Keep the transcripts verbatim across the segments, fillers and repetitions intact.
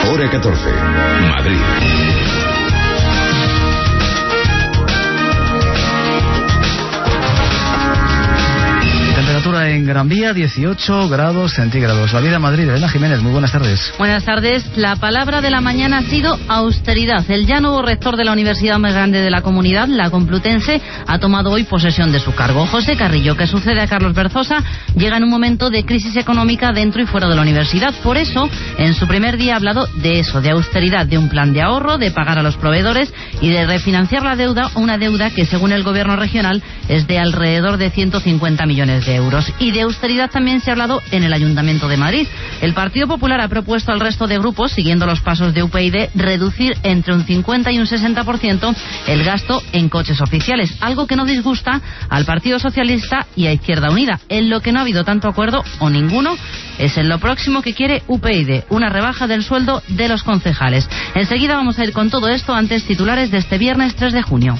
Hora catorce. Madrid. Temperatura en Gran Vía, dieciocho grados centígrados. La vida en Madrid, Elena Jiménez, muy buenas tardes. Buenas tardes. La palabra de la mañana ha sido austeridad. El ya nuevo rector de la universidad más grande de la comunidad, la Complutense, ha tomado hoy posesión de su cargo. José Carrillo, que sucede a Carlos Berzosa, llega en un momento de crisis económica dentro y fuera de la universidad. Por eso, en su primer día ha hablado de eso, de austeridad, de un plan de ahorro, de pagar a los proveedores y de refinanciar la deuda, una deuda que según el gobierno regional es de alrededor de ciento cincuenta millones de euros. Y de austeridad también se ha hablado en el Ayuntamiento de Madrid. El Partido Popular ha propuesto al resto de grupos, siguiendo los pasos de U P YD, reducir entre un cincuenta y un sesenta por ciento el gasto en coches oficiales, algo que no disgusta al Partido Socialista y a Izquierda Unida. En lo que no ha habido tanto acuerdo, o ninguno, es en lo próximo que quiere U P YD, una rebaja del sueldo de los concejales. Enseguida vamos a ir con todo esto, antes titulares de este viernes tres de junio.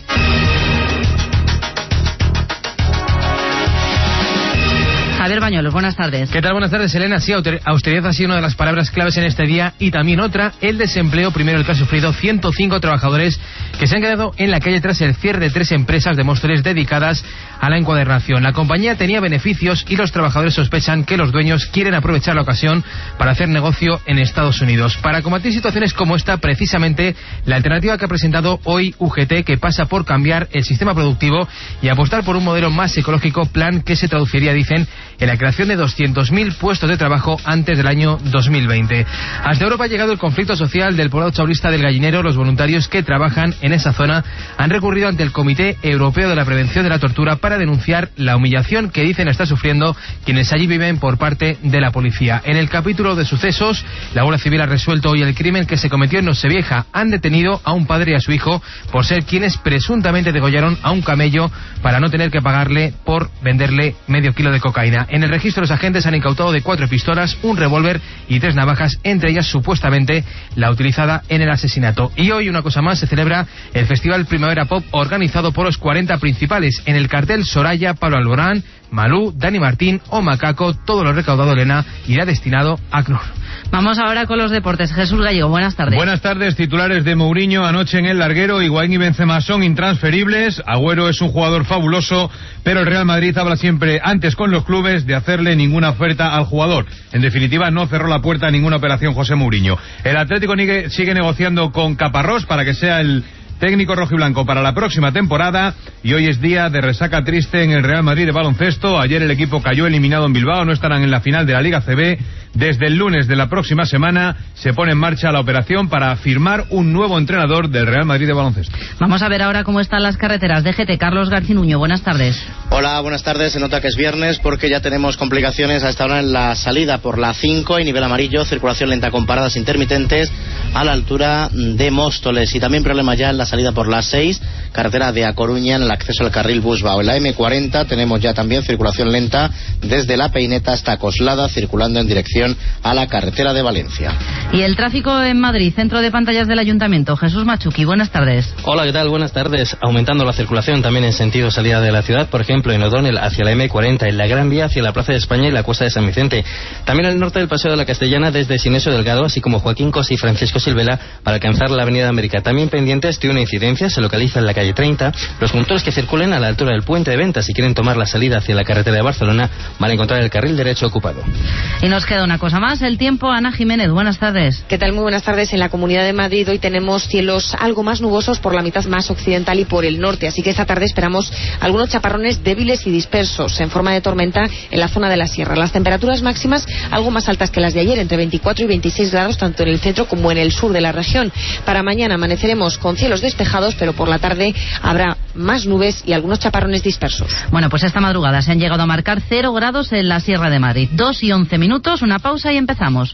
Javier Bañuelos, buenas tardes. ¿Qué tal? Buenas tardes, Elena. Sí, austeridad ha sido una de las palabras claves en este día y también otra, el desempleo. Primero, el que ha sufrido ciento cinco trabajadores que se han quedado en la calle tras el cierre de tres empresas de Móstoles dedicadas a la encuadernación. La compañía tenía beneficios y los trabajadores sospechan que los dueños quieren aprovechar la ocasión para hacer negocio en Estados Unidos. Para combatir situaciones como esta, precisamente, la alternativa que ha presentado hoy U G T, que pasa por cambiar el sistema productivo y apostar por un modelo más ecológico, plan que se traduciría, dicen, en la creación de doscientos mil puestos de trabajo antes del año dos mil veinte. Hasta Europa ha llegado el conflicto social del poblado chaurista del Gallinero. Los voluntarios que trabajan en esa zona han recurrido ante el Comité Europeo de la Prevención de la Tortura para denunciar la humillación que dicen está sufriendo quienes allí viven por parte de la policía. En el capítulo de sucesos, la Guardia Civil ha resuelto hoy el crimen que se cometió en Nochevieja. Han detenido a un padre y a su hijo por ser quienes presuntamente degollaron a un camello para no tener que pagarle por venderle medio kilo de cocaína. En el registro, los agentes han incautado de cuatro pistolas, un revólver y tres navajas, entre ellas supuestamente la utilizada en el asesinato. Y hoy, una cosa más, se celebra el Festival Primavera Pop organizado por los cuarenta principales. En el cartel, Soraya, Pablo Alborán, Malú, Dani Martín o Macaco. Todo lo recaudado, Elena, irá destinado a C N U R. Vamos ahora con los deportes. Jesús Gallego, buenas tardes. Buenas tardes. Titulares de Mourinho anoche en el larguero. Higuaín y Benzema son intransferibles. Agüero es un jugador fabuloso, pero el Real Madrid habla siempre antes con los clubes de hacerle ninguna oferta al jugador. En definitiva, no cerró la puerta a ninguna operación José Mourinho. El Atlético sigue negociando con Caparrós para que sea el técnico rojiblanco para la próxima temporada, y hoy es día de resaca triste en el Real Madrid de baloncesto. Ayer el equipo cayó eliminado en Bilbao, no estarán en la final de la Liga C B. Desde el lunes de la próxima semana se pone en marcha la operación para firmar un nuevo entrenador del Real Madrid de baloncesto. Vamos a ver ahora cómo están las carreteras. D G T, Carlos Garcinuño, buenas tardes. Hola, buenas tardes. Se nota que es viernes porque ya tenemos complicaciones a esta hora en la salida por la cinco y nivel amarillo, circulación lenta con paradas intermitentes a la altura de Móstoles, y también problema ya en la salida por la seis, carretera de A Coruña, en el acceso al carril Busbao. En la eme cuarenta tenemos ya también circulación lenta desde La Peineta hasta Coslada, circulando en dirección a la carretera de Valencia. Y el tráfico en Madrid, centro de pantallas del Ayuntamiento. Jesús Machuqui, buenas tardes. Hola, ¿qué tal? Buenas tardes. Aumentando la circulación también en sentido salida de la ciudad, por ejemplo en O'Donnell hacia la eme cuarenta, en la Gran Vía hacia la Plaza de España y la Cuesta de San Vicente. También al norte del Paseo de la Castellana desde Sinesio Delgado, así como Joaquín Cos y Francisco Silvela para alcanzar la Avenida América. También pendientes de una incidencia, se localiza en la calle treinta. Los conductores que circulen a la altura del puente de Ventas, si quieren tomar la salida hacia la carretera de Barcelona, van a encontrar el carril derecho ocupado. Y nos queda una cosa más, el tiempo. Ana Jiménez, buenas tardes. ¿Qué tal? Muy buenas tardes. En la Comunidad de Madrid hoy tenemos cielos algo más nubosos por la mitad más occidental y por el norte, así que esta tarde esperamos algunos chaparrones débiles y dispersos en forma de tormenta en la zona de la sierra. Las temperaturas máximas algo más altas que las de ayer, entre veinticuatro y veintiséis grados, tanto en el centro como en el sur de la región. Para mañana amaneceremos con cielos despejados, pero por la tarde habrá más nubes y algunos chaparrones dispersos. Bueno, pues esta madrugada se han llegado a marcar cero grados en la Sierra de Madrid. Dos y once minutos, una pausa y empezamos.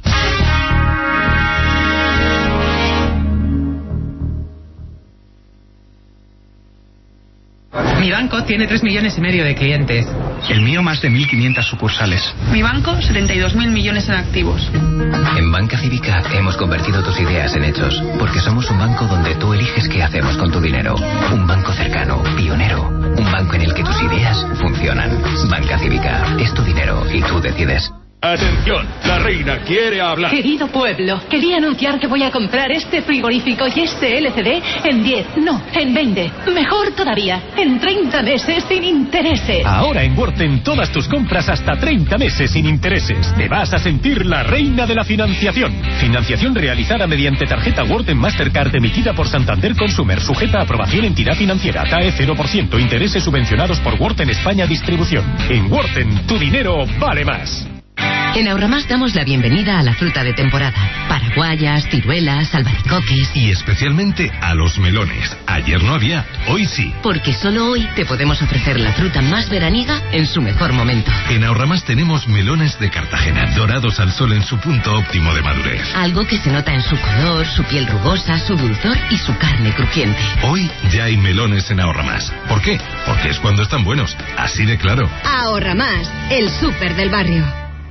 Mi banco tiene tres millones y medio de clientes. El mío más de mil quinientas sucursales. Mi banco, setenta y dos mil millones en activos. En Banca Cívica hemos convertido tus ideas en hechos, porque somos un banco donde tú eliges qué hacemos con tu dinero. Un banco cercano, pionero, un banco en el que tus ideas funcionan. Banca Cívica, es tu dinero y tú decides. Atención, la reina quiere hablar. Querido pueblo, quería anunciar que voy a comprar este frigorífico y este L C D en diez, no, en veinte. Mejor todavía, en treinta meses sin intereses. Ahora en Worten todas tus compras hasta treinta meses sin intereses. Te vas a sentir la reina de la financiación. Financiación realizada mediante tarjeta Worten Mastercard emitida por Santander Consumer, sujeta a aprobación entidad financiera. T A E cero por ciento, intereses subvencionados por Worten España Distribución. En Worten, tu dinero vale más. En Ahorramás damos la bienvenida a la fruta de temporada. Paraguayas, ciruelas, albaricoques. Y especialmente a los melones. Ayer no había, hoy sí. Porque solo hoy te podemos ofrecer la fruta más veraniega en su mejor momento. En Ahorramás tenemos melones de Cartagena, dorados al sol en su punto óptimo de madurez. Algo que se nota en su color, su piel rugosa, su dulzor y su carne crujiente. Hoy ya hay melones en Ahorramás. ¿Por qué? Porque es cuando están buenos. Así de claro. Ahorramás, el súper del barrio.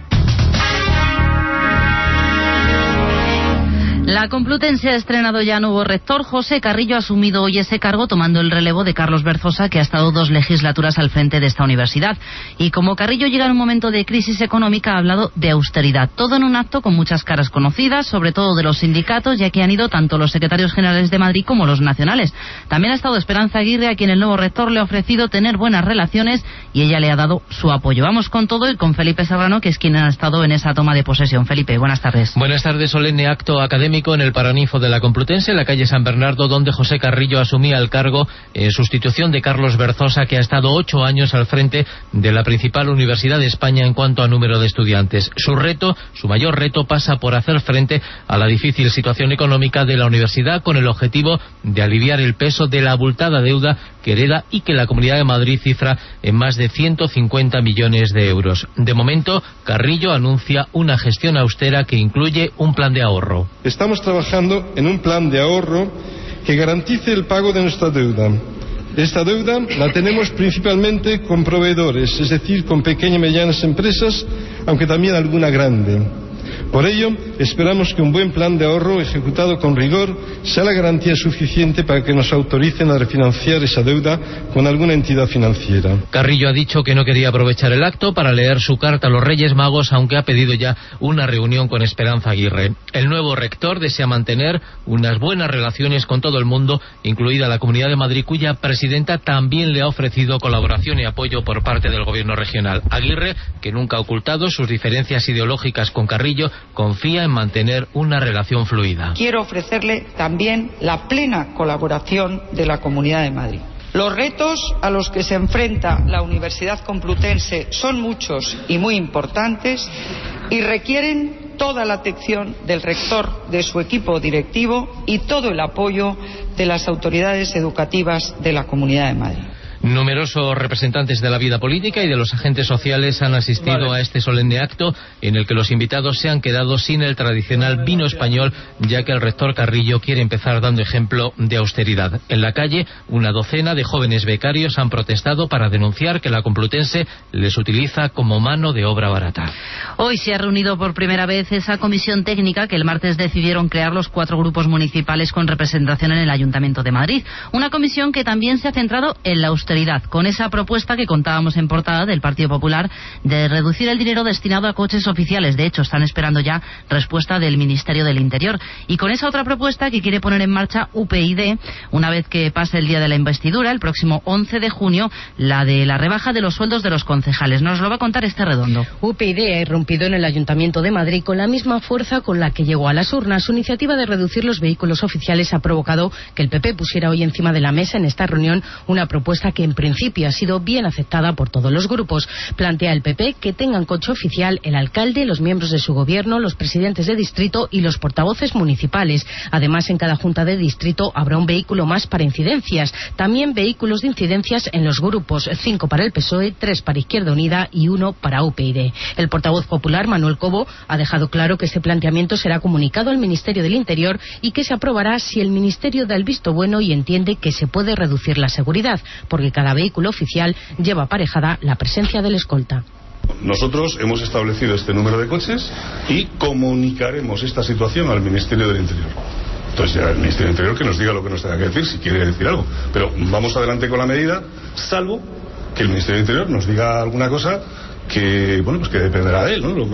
La Complutense ha estrenado ya nuevo rector. José Carrillo ha asumido hoy ese cargo tomando el relevo de Carlos Berzosa, que ha estado dos legislaturas al frente de esta universidad. Y como Carrillo llega en un momento de crisis económica, ha hablado de austeridad. Todo en un acto con muchas caras conocidas, sobre todo de los sindicatos, ya que han ido tanto los secretarios generales de Madrid como los nacionales. También ha estado Esperanza Aguirre, a quien el nuevo rector le ha ofrecido tener buenas relaciones y ella le ha dado su apoyo. Vamos con todo y con Felipe Serrano, que es quien ha estado en esa toma de posesión. Felipe, buenas tardes. Buenas tardes. Solemne acto académico en el Paraninfo de la Complutense, en la calle San Bernardo, donde José Carrillo asumía el cargo en sustitución de Carlos Berzosa, que ha estado ocho años al frente de la principal universidad de España en cuanto a número de estudiantes. Su reto, su mayor reto, pasa por hacer frente a la difícil situación económica de la universidad, con el objetivo de aliviar el peso de la abultada deuda que hereda y que la Comunidad de Madrid cifra en más de ciento cincuenta millones de euros. De momento, Carrillo anuncia una gestión austera que incluye un plan de ahorro. Estamos trabajando en un plan de ahorro que garantice el pago de nuestra deuda. Esta deuda la tenemos principalmente con proveedores, es decir, con pequeñas y medianas empresas, aunque también alguna grande. Por ello, esperamos que un buen plan de ahorro ejecutado con rigor sea la garantía suficiente para que nos autoricen a refinanciar esa deuda con alguna entidad financiera. Carrillo ha dicho que no quería aprovechar el acto para leer su carta a los Reyes Magos, aunque ha pedido ya una reunión con Esperanza Aguirre. El nuevo rector desea mantener unas buenas relaciones con todo el mundo, incluida la Comunidad de Madrid, cuya presidenta también le ha ofrecido colaboración y apoyo por parte del gobierno regional. Aguirre, que nunca ha ocultado sus diferencias ideológicas con Carrillo, confía en mantener una relación fluida. Quiero ofrecerle también la plena colaboración de la Comunidad de Madrid. Los retos a los que se enfrenta la Universidad Complutense son muchos y muy importantes y requieren toda la atención del rector, de su equipo directivo y todo el apoyo de las autoridades educativas de la Comunidad de Madrid. Numerosos representantes de la vida política y de los agentes sociales han asistido vale. a este solemne acto, en el que los invitados se han quedado sin el tradicional vino español, ya que el rector Carrillo quiere empezar dando ejemplo de austeridad. En la calle, una docena de jóvenes becarios han protestado para denunciar que la Complutense les utiliza como mano de obra barata. Hoy se ha reunido por primera vez esa comisión técnica que el martes decidieron crear los cuatro grupos municipales con representación en el Ayuntamiento de Madrid. Una comisión que también se ha centrado en la austeridad, con esa propuesta que contábamos en portada del Partido Popular de reducir el dinero destinado a coches oficiales. De hecho, están esperando ya respuesta del Ministerio del Interior. Y con esa otra propuesta que quiere poner en marcha U P YD, una vez que pase el día de la investidura, el próximo once de junio, la de la rebaja de los sueldos de los concejales. Nos lo va a contar este Redondo. U P YD ha irrumpido en el Ayuntamiento de Madrid con la misma fuerza con la que llegó a las urnas. Su iniciativa de reducir los vehículos oficiales ha provocado que el P P pusiera hoy encima de la mesa en esta reunión una propuesta que en principio ha sido bien aceptada por todos los grupos. Plantea el P P que tengan coche oficial el alcalde, los miembros de su gobierno, los presidentes de distrito y los portavoces municipales. Además, en cada junta de distrito habrá un vehículo más para incidencias. También vehículos de incidencias en los grupos, cinco para el P S O E, tres para Izquierda Unida y uno para U P YD. El portavoz popular, Manuel Cobo, ha dejado claro que este planteamiento será comunicado al Ministerio del Interior y que se aprobará si el Ministerio da el visto bueno y entiende que se puede reducir la seguridad, porque cada vehículo oficial lleva aparejada la presencia del escolta. Nosotros hemos establecido este número de coches y comunicaremos esta situación al Ministerio del Interior. Entonces ya el Ministerio del Interior que nos diga lo que nos tenga que decir, si quiere decir algo. Pero vamos adelante con la medida, salvo que el Ministerio del Interior nos diga alguna cosa que bueno pues que dependerá de él, ¿no?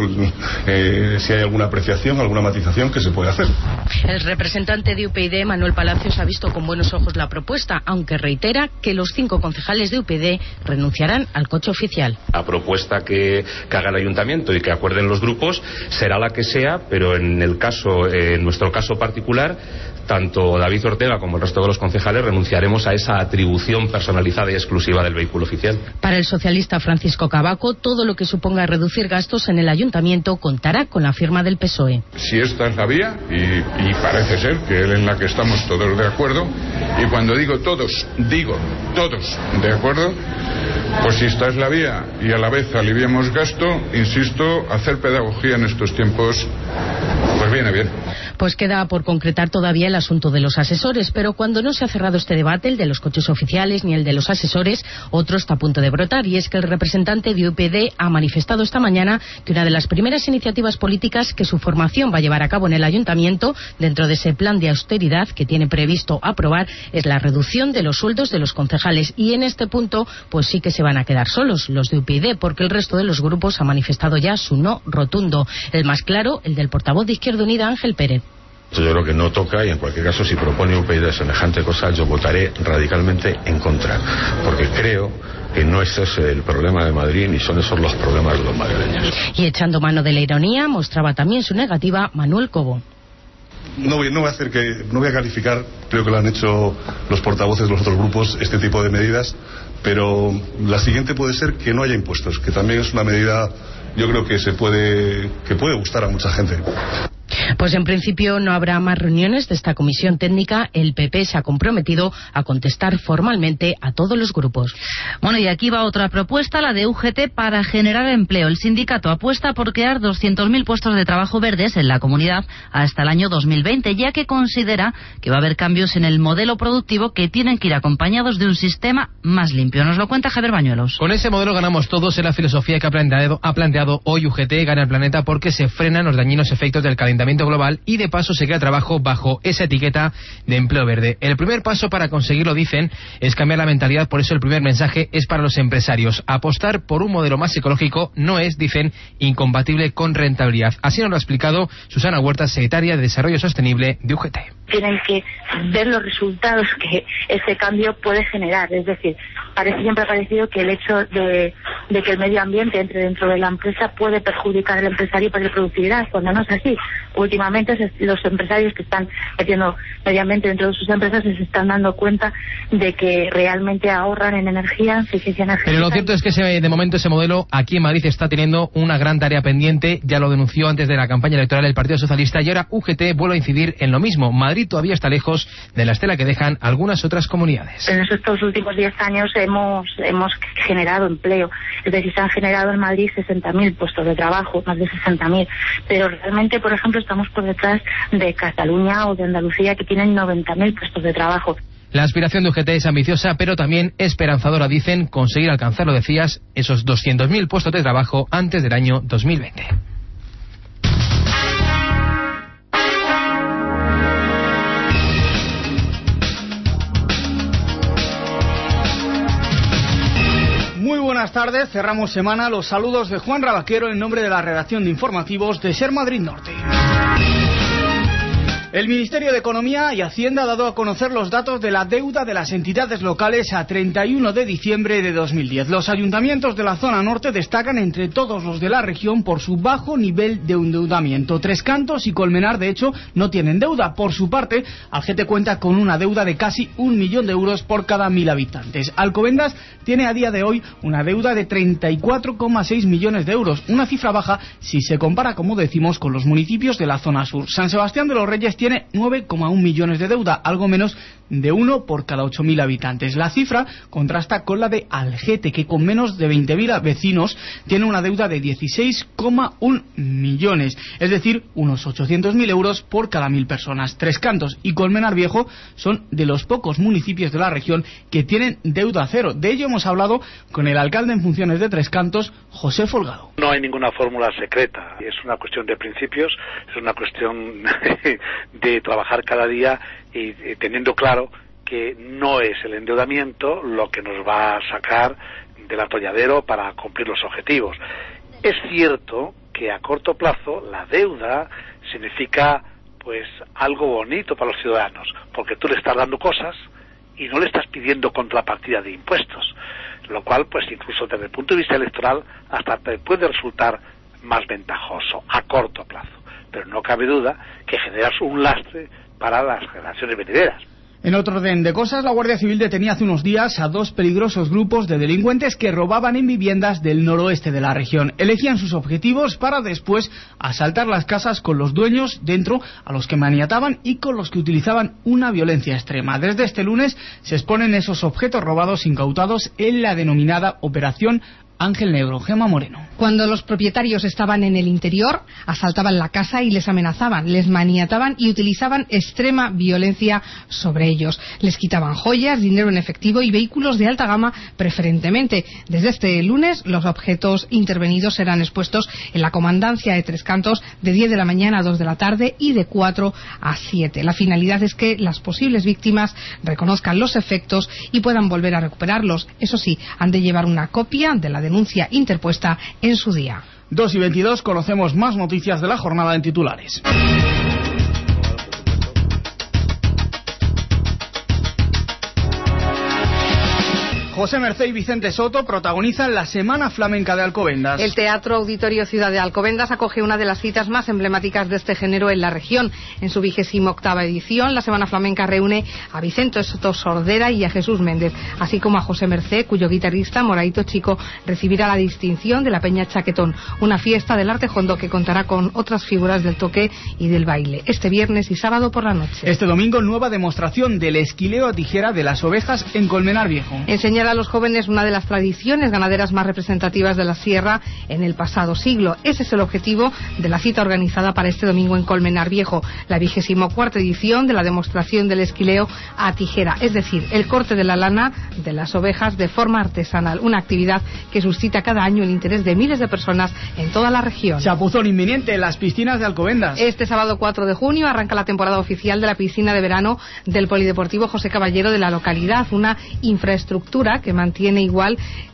Eh, si hay alguna apreciación, alguna matización que se puede hacer. El representante de U P YD, Manuel Palacios, ha visto con buenos ojos la propuesta, aunque reitera que los cinco concejales de U P YD renunciarán al coche oficial. La propuesta que, que haga el ayuntamiento y que acuerden los grupos será la que sea, pero en el caso, en nuestro caso particular, tanto David Ortega como el resto de los concejales renunciaremos a esa atribución personalizada y exclusiva del vehículo oficial. Para el socialista Francisco Cavaco, todo lo que suponga reducir gastos en el ayuntamiento contará con la firma del P S O E. Si esta es la vía, y, y parece ser que es en la que estamos todos de acuerdo, y cuando digo todos, digo todos de acuerdo, pues si esta es la vía y a la vez aliviamos gasto, insisto, hacer pedagogía en estos tiempos pues viene bien. Pues queda por concretar todavía el asunto de los asesores, pero cuando no se ha cerrado este debate, el de los coches oficiales ni el de los asesores, otro está a punto de brotar, y es que el representante de U P YD ha manifestado esta mañana que una de las primeras iniciativas políticas que su formación va a llevar a cabo en el ayuntamiento, dentro de ese plan de austeridad que tiene previsto aprobar, es la reducción de los sueldos de los concejales, y en este punto pues sí que se van a quedar solos los de U P YD, porque el resto de los grupos ha manifestado ya su no rotundo. El más claro, el del portavoz de Izquierda Unida, Ángel Pérez. Yo creo que no toca, y en cualquier caso si propone U P YD semejante cosa yo votaré radicalmente en contra, porque creo que no ese es el problema de Madrid ni son esos los problemas de los madrileños. Y echando mano de la ironía, mostraba también su negativa Manuel Cobo. No voy, no voy a hacer que, no voy a calificar, creo que lo han hecho los portavoces de los otros grupos, este tipo de medidas, pero la siguiente puede ser que no haya impuestos, que también es una medida, yo creo que se puede, que puede gustar a mucha gente. Pues en principio no habrá más reuniones de esta comisión técnica. El P P se ha comprometido a contestar formalmente a todos los grupos. Bueno, y aquí va otra propuesta, la de U G T, para generar empleo. El sindicato apuesta por crear doscientos mil puestos de trabajo verdes en la comunidad hasta el año dos mil veinte, ya que considera que va a haber cambios en el modelo productivo que tienen que ir acompañados de un sistema más limpio. Nos lo cuenta Javier Bañuelos. Con ese modelo ganamos todos, es la filosofía que ha planteado, ha planteado hoy U G T. Gana el planeta porque se frenan los dañinos efectos del calentamiento global y de paso se crea trabajo bajo esa etiqueta de empleo verde. El primer paso para conseguirlo, dicen, es cambiar la mentalidad. Por eso el primer mensaje es para los empresarios. Apostar por un modelo más ecológico no es, dicen, incompatible con rentabilidad. Así nos lo ha explicado Susana Huerta, secretaria de Desarrollo Sostenible de U G T. Tienen que ver los resultados que este cambio puede generar. Es decir, parece siempre ha parecido que el hecho de, de que el medio ambiente entre dentro de la empresa puede perjudicar al empresario y perder productividad, cuando no es así. Últimamente los empresarios que están metiendo medio ambiente dentro de sus empresas se están dando cuenta de que realmente ahorran en energía, eficiencia energética. Pero lo cierto es que ese, de momento ese modelo aquí en Madrid está teniendo una gran tarea pendiente. Ya lo denunció antes de la campaña electoral el Partido Socialista y ahora U G T vuelve a incidir en lo mismo. Madrid todavía está lejos de la estela que dejan algunas otras comunidades. En estos últimos diez años hemos hemos generado empleo, es decir, se han generado en Madrid sesenta mil puestos de trabajo, más de sesenta mil, pero realmente, por ejemplo, estamos por detrás de Cataluña o de Andalucía, que tienen noventa mil puestos de trabajo. La aspiración de U G T es ambiciosa, pero también esperanzadora, dicen, conseguir alcanzar, lo decías, esos doscientos mil puestos de trabajo antes del año dos mil veinte. Muy buenas tardes, cerramos semana. Los saludos de Juan Rabaquero en nombre de la redacción de informativos de Ser Madrid Norte. El Ministerio de Economía y Hacienda ha dado a conocer los datos de la deuda de las entidades locales a treinta y uno de diciembre de dos mil diez. Los ayuntamientos de la zona norte destacan entre todos los de la región por su bajo nivel de endeudamiento. Tres Cantos y Colmenar, de hecho, no tienen deuda. Por su parte, Algete cuenta con una deuda de casi un millón de euros por cada mil habitantes. Alcobendas tiene a día de hoy una deuda de treinta y cuatro coma seis millones de euros, una cifra baja si se compara, como decimos, con los municipios de la zona sur. San Sebastián de los Reyes tiene nueve coma uno millones de deuda, algo menos de uno por cada ocho mil habitantes. La cifra contrasta con la de Algete, que con menos de veinte mil vecinos tiene una deuda de dieciséis coma uno millones, es decir, unos ochocientos mil euros por cada mil personas. Tres Cantos y Colmenar Viejo son de los pocos municipios de la región que tienen deuda cero. De ello hemos hablado con el alcalde en funciones de Tres Cantos, José Folgado. No hay ninguna fórmula secreta, es una cuestión de principios, es una cuestión de trabajar cada día y, y teniendo claro que no es el endeudamiento lo que nos va a sacar del atolladero para cumplir los objetivos. Es cierto que a corto plazo la deuda significa pues algo bonito para los ciudadanos, porque tú le estás dando cosas y no le estás pidiendo contrapartida de impuestos, lo cual pues incluso desde el punto de vista electoral hasta te puede resultar más ventajoso a corto plazo, pero no cabe duda que generas un lastre para las generaciones venideras. En otro orden de cosas, la Guardia Civil detenía hace unos días a dos peligrosos grupos de delincuentes que robaban en viviendas del noroeste de la región. Elegían sus objetivos para después asaltar las casas con los dueños dentro, a los que maniataban y con los que utilizaban una violencia extrema. Desde este lunes se exponen esos objetos robados incautados en la denominada Operación Ángel Negro. Gemma Moreno. Cuando los propietarios estaban en el interior, asaltaban la casa y les amenazaban, les maniataban y utilizaban extrema violencia sobre ellos. Les quitaban joyas, dinero en efectivo y vehículos de alta gama preferentemente. Desde este lunes, los objetos intervenidos serán expuestos en la comandancia de Tres Cantos de diez de la mañana a dos de la tarde y de cuatro a siete. La finalidad es que las posibles víctimas reconozcan los efectos y puedan volver a recuperarlos. Eso sí, han de llevar una copia de la denuncia interpuesta en su día. dos y veintidós, conocemos más noticias de la jornada en titulares. José Mercé y Vicente Soto protagonizan la Semana Flamenca de Alcobendas. El Teatro Auditorio Ciudad de Alcobendas acoge una de las citas más emblemáticas de este género en la región. En su vigésima octava edición, la Semana Flamenca reúne a Vicente Soto Sordera y a Jesús Méndez, así como a José Mercé, cuyo guitarrista Moraito Chico recibirá la distinción de la Peña Chaquetón, una fiesta del arte hondo que contará con otras figuras del toque y del baile, este viernes y sábado por la noche. Este domingo, nueva demostración del esquileo a tijera de las ovejas en Colmenar Viejo. Enseñar a los jóvenes una de las tradiciones ganaderas más representativas de la sierra en el pasado siglo. Ese es el objetivo de la cita organizada para este domingo en Colmenar Viejo, la vigésimo cuarta edición de la demostración del esquileo a tijera, es decir, el corte de la lana de las ovejas de forma artesanal, una actividad que suscita cada año el interés de miles de personas en toda la región. Chapuzón inminente en las piscinas de Alcobendas. Este sábado cuatro de junio arranca la temporada oficial de la piscina de verano del Polideportivo José Caballero de la localidad, una infraestructura que mantiene igual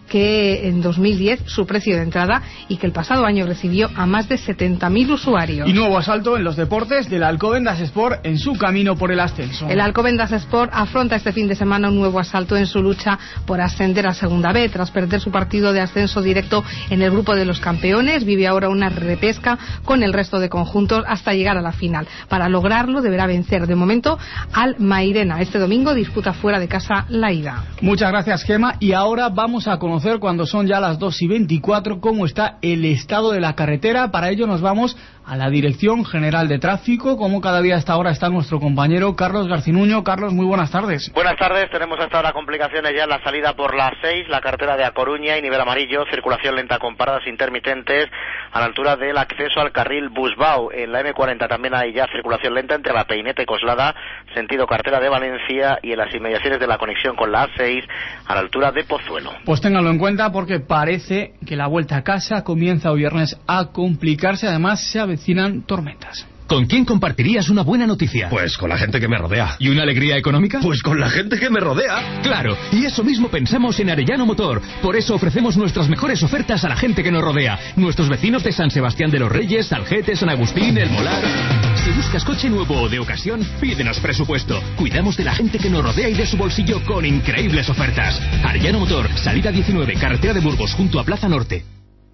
que en dos mil diez su precio de entrada y que el pasado año recibió a más de setenta mil usuarios. Y nuevo asalto en los deportes del Alcobendas Sport en su camino por el ascenso. El Alcobendas Sport afronta este fin de semana un nuevo asalto en su lucha por ascender a Segunda B. Tras perder su partido de ascenso directo en el grupo de los campeones, vive ahora una repesca con el resto de conjuntos hasta llegar a la final. Para lograrlo deberá vencer de momento al Mairena. Este domingo disputa fuera de casa la ida. Muchas gracias, Gema, y ahora vamos a conocer cuando son ya las dos y veinticuatro cómo está el estado de la carretera. Para ello nos vamos a la Dirección General de Tráfico. Como cada día a esta hora está nuestro compañero Carlos Garcinuño. Carlos, muy buenas tardes. Buenas tardes, tenemos hasta ahora complicaciones ya en la salida por la seis, la carretera de A Coruña y nivel amarillo, circulación lenta con paradas intermitentes a la altura del acceso al carril Busbao. En la eme cuarenta también hay ya circulación lenta entre la Peineta y Coslada, sentido carretera de Valencia, y en las inmediaciones de la conexión con la A seis a la altura de Pozuelo. Pues ténganlo en cuenta porque parece que la vuelta a casa comienza hoy viernes a complicarse. Además se avecinan tormentas. ¿Con quién compartirías una buena noticia? Pues con la gente que me rodea. ¿Y una alegría económica? Pues con la gente que me rodea. Claro, y eso mismo pensamos en Arellano Motor. Por eso ofrecemos nuestras mejores ofertas a la gente que nos rodea. Nuestros vecinos de San Sebastián de los Reyes, Salgete, San Agustín, El Molar. Si buscas coche nuevo o de ocasión, pídenos presupuesto. Cuidamos de la gente que nos rodea y de su bolsillo con increíbles ofertas. Arellano Motor, salida diecinueve, carretera de Burgos, junto a Plaza Norte.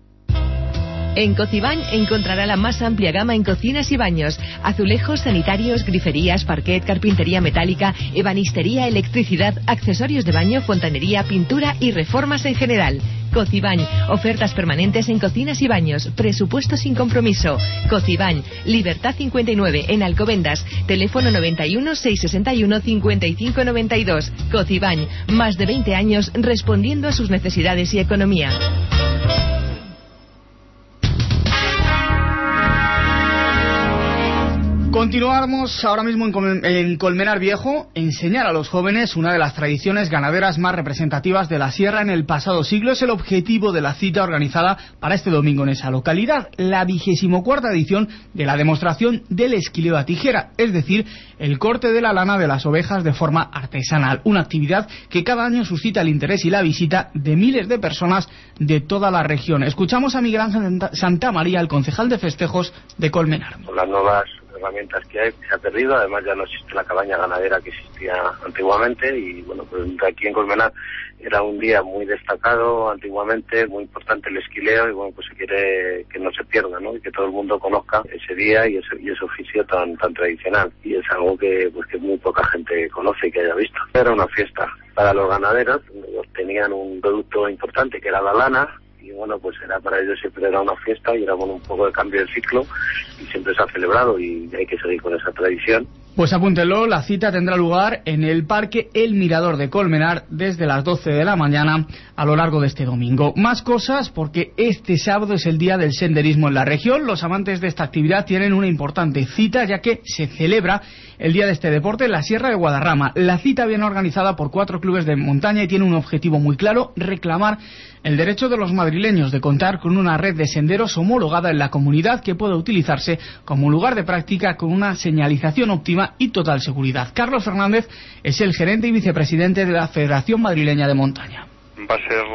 En Cocibañ encontrará la más amplia gama en cocinas y baños, azulejos, sanitarios, griferías, parquet, carpintería metálica, ebanistería, electricidad, accesorios de baño, fontanería, pintura y reformas en general. Cocibañ, ofertas permanentes en cocinas y baños, presupuesto sin compromiso. Cocibañ, Libertad cincuenta y nueve en Alcobendas, teléfono noventa y uno, seiscientos sesenta y uno, cincuenta y cinco noventa y dos. Cocibañ, más de veinte años respondiendo a sus necesidades y economía. Continúa Continuamos ahora mismo en, Col en Colmenar Viejo. Enseñar a los jóvenes una de las tradiciones ganaderas más representativas de la sierra en el pasado siglo es el objetivo de la cita organizada para este domingo en esa localidad, la vigésimo cuarta edición de la demostración del esquileo a tijera, es decir, el corte de la lana de las ovejas de forma artesanal, una actividad que cada año suscita el interés y la visita de miles de personas de toda la región. Escuchamos a Miguel Ángel Santamaría, el concejal de festejos de Colmenar. Con las nuevas herramientas que hay, se ha perdido, además ya no existe la cabaña ganadera que existía antiguamente y bueno, pues aquí en Colmenar era un día muy destacado antiguamente, muy importante el esquileo y bueno, pues se quiere que no se pierda, ¿no? Y que todo el mundo conozca ese día y ese, y ese oficio tan tan tradicional y es algo que pues que muy poca gente conoce y que haya visto. Era una fiesta para los ganaderos, tenían un producto importante que era la lana. Y bueno, pues era para ellos siempre era una fiesta y era bueno, un poco de cambio de ciclo y siempre se ha celebrado y hay que seguir con esa tradición. Pues apúntenlo, la cita tendrá lugar en el Parque El Mirador de Colmenar desde las doce de la mañana a lo largo de este domingo. Más cosas porque este sábado es el día del senderismo en la región. Los amantes de esta actividad tienen una importante cita ya que se celebra el día de este deporte en la Sierra de Guadarrama. La cita viene organizada por cuatro clubes de montaña y tiene un objetivo muy claro: reclamar el derecho de los madrileños de contar con una red de senderos homologada en la comunidad que pueda utilizarse como lugar de práctica con una señalización óptima y total seguridad. Carlos Fernández es el gerente y vicepresidente de la Federación Madrileña de Montaña. Va a ser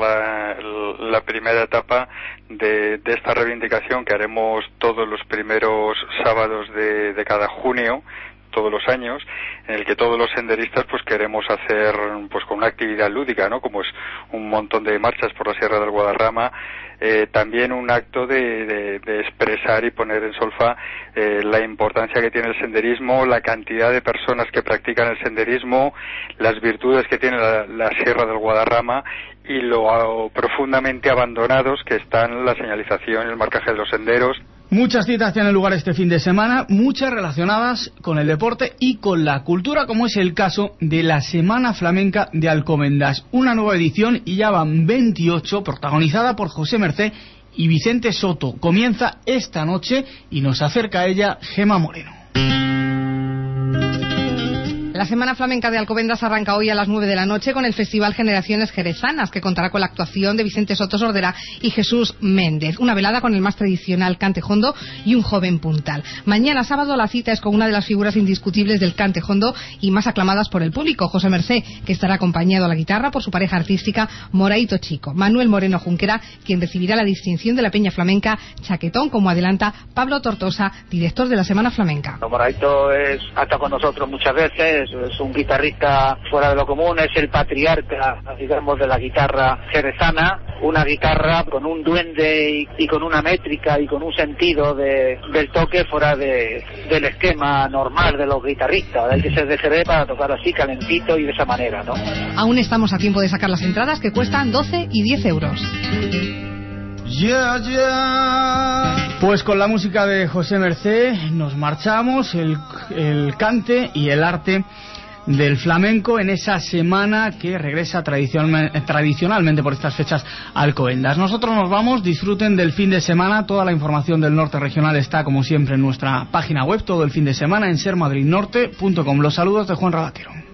la, la primera etapa de, de esta reivindicación que haremos todos los primeros sábados de, de cada junio, todos los años, en el que todos los senderistas pues queremos hacer pues con una actividad lúdica, ¿no? Como es un montón de marchas por la Sierra del Guadarrama, eh, también un acto de, de, de expresar y poner en solfa eh, la importancia que tiene el senderismo, la cantidad de personas que practican el senderismo, las virtudes que tiene la, la Sierra del Guadarrama y lo profundamente abandonados que están la señalización y el marcaje de los senderos. Muchas citas tienen lugar este fin de semana, muchas relacionadas con el deporte y con la cultura, como es el caso de la Semana Flamenca de Alcobendas. Una nueva edición y ya van veintiocho, protagonizada por José Mercé y Vicente Soto. Comienza esta noche y nos acerca a ella Gema Moreno. La Semana Flamenca de Alcobendas arranca hoy a las nueve de la noche con el Festival Generaciones Jerezanas, que contará con la actuación de Vicente Soto Sordera y Jesús Méndez. Una velada con el más tradicional cante jondo y un joven puntal. Mañana sábado la cita es con una de las figuras indiscutibles del cante jondo y más aclamadas por el público, José Mercé, que estará acompañado a la guitarra por su pareja artística Moraito Chico. Manuel Moreno Junquera, quien recibirá la distinción de la Peña Flamenca Chaquetón, como adelanta Pablo Tortosa, director de la Semana Flamenca. Moraito es, hasta con nosotros muchas veces, es un guitarrista fuera de lo común, es el patriarca, digamos, de la guitarra jerezana, una guitarra con un duende y, y con una métrica y con un sentido de, del toque fuera de, del esquema normal de los guitarristas. Hay que ser de Jerez para tocar así, calentito y de esa manera, ¿no? Aún estamos a tiempo de sacar las entradas, que cuestan doce y diez euros. Yeah, yeah. Pues con la música de José Mercé nos marchamos, el, el cante y el arte del flamenco en esa semana que regresa tradicional, tradicionalmente por estas fechas a Alcobendas. Nosotros nos vamos, disfruten del fin de semana. Toda la información del norte regional está como siempre en nuestra página web todo el fin de semana en ser madrid norte punto com. Los saludos de Juan Rabatero.